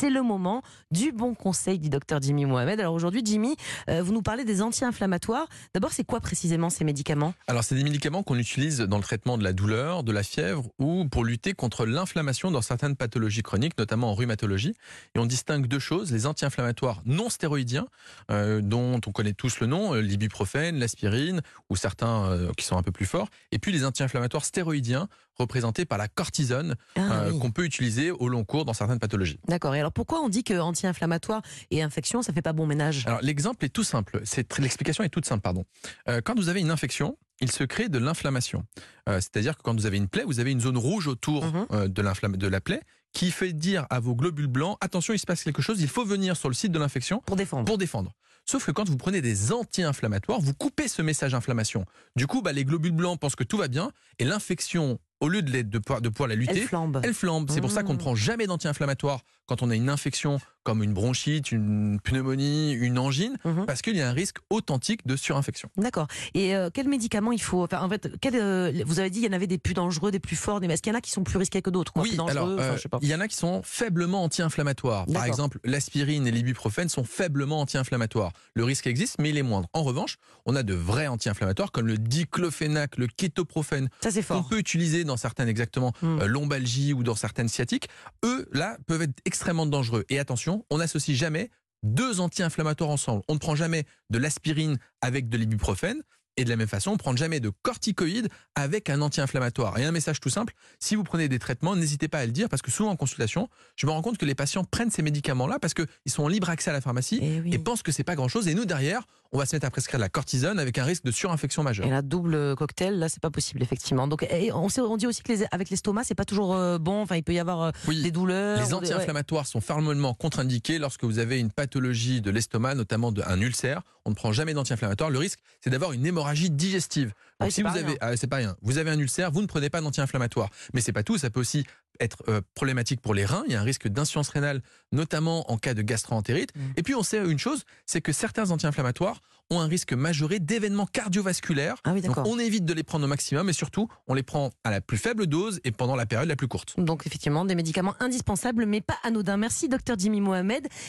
C'est le moment du bon conseil du docteur Jimmy Mohamed. Alors aujourd'hui, Jimmy, vous nous parlez des anti-inflammatoires. D'abord, c'est quoi précisément ces médicaments ? Alors, c'est des médicaments qu'on utilise dans le traitement de la douleur, de la fièvre ou pour lutter contre l'inflammation dans certaines pathologies chroniques, notamment en rhumatologie. Et on distingue deux choses, les anti-inflammatoires non stéroïdiens, dont on connaît tous le nom, l'ibuprofène, l'aspirine, ou certains qui sont un peu plus forts, et puis les anti-inflammatoires stéroïdiens, représentés par la cortisone, qu'on peut utiliser au long cours dans certaines pathologies. D'accord. Et alors pourquoi on dit que anti-inflammatoire et infection, ça fait pas bon ménage ? Alors l'exemple est tout simple, l'explication est toute simple, pardon. Quand vous avez une infection, il se crée de l'inflammation. C'est-à-dire que quand vous avez une plaie, vous avez une zone rouge autour de la plaie qui fait dire à vos globules blancs, attention, il se passe quelque chose, il faut venir sur le site de l'infection Pour défendre. Sauf que quand vous prenez des anti-inflammatoires, vous coupez ce message d'inflammation. Du coup, les globules blancs pensent que tout va bien et l'infection, au lieu de pouvoir la lutter, elle flambe. C'est pour ça qu'on ne prend jamais d'anti-inflammatoire quand on a une infection comme une bronchite, une pneumonie, une angine, parce qu'il y a un risque authentique de surinfection. D'accord. Et quels médicaments il faut ? Enfin, en fait, vous avez dit qu'il y en avait des plus dangereux, des plus forts, mais est-ce qu'il y en a qui sont plus risqués que d'autres ? Oui, alors il y en a qui sont faiblement anti-inflammatoires. Par exemple, l'aspirine et l'ibuprofène sont faiblement anti-inflammatoires. Le risque existe, mais il est moindre. En revanche, on a de vrais anti-inflammatoires comme le diclofénac, le kétoprophène, ça c'est fort, qu'on peut utiliser dans certaines lombalgies ou dans certaines sciatiques. Eux, là, peuvent être extrêmement dangereux. Et attention, on n'associe jamais deux anti-inflammatoires ensemble. On ne prend jamais de l'aspirine avec de l'ibuprofène. Et de la même façon, on ne prend jamais de corticoïdes avec un anti-inflammatoire. Et un message tout simple, si vous prenez des traitements, n'hésitez pas à le dire, parce que souvent en consultation, je me rends compte que les patients prennent ces médicaments-là parce qu'ils sont en libre accès à la pharmacie et pensent que c'est pas grand-chose. Et nous, derrière, on va se mettre à prescrire de la cortisone avec un risque de surinfection majeure. Et la double cocktail, là, c'est pas possible, effectivement. Donc, on dit aussi que avec l'estomac, c'est pas toujours bon. Enfin, il peut y avoir des douleurs. Les anti-inflammatoires sont formellement contre-indiqués lorsque vous avez une pathologie de l'estomac, notamment un ulcère. On ne prend jamais d'anti-inflammatoire. Le risque, c'est d'avoir une hémorragie digestive. Donc, si vous avez, c'est pas rien. Vous avez un ulcère, vous ne prenez pas d'anti-inflammatoire. Mais c'est pas tout. Ça peut aussi être problématique pour les reins. Il y a un risque d'insuffisance rénale, notamment en cas de gastro-entérite. Et puis on sait une chose, c'est que certains anti-inflammatoires ont un risque majoré d'événements cardiovasculaires. Donc on évite de les prendre au maximum et surtout on les prend à la plus faible dose et pendant la période la plus courte. Donc effectivement des médicaments indispensables mais pas anodins. Merci docteur Jimmy Mohamed.